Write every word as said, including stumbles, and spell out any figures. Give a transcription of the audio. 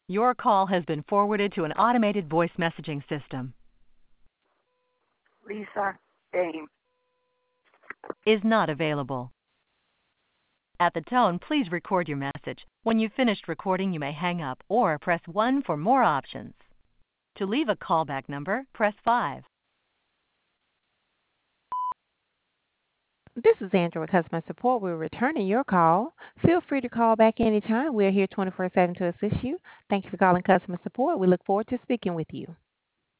Your call has been forwarded to an automated voice messaging system. Lisa Dame. Is not available. At the tone, please record your message. When you've finished recording, you may hang up or press one for more options. To leave a callback number, press five. This is Android Customer Support. We're returning your call. Feel free to call back anytime. We're here twenty-four seven to assist you. Thank you for calling Customer Support. We look forward to speaking with you.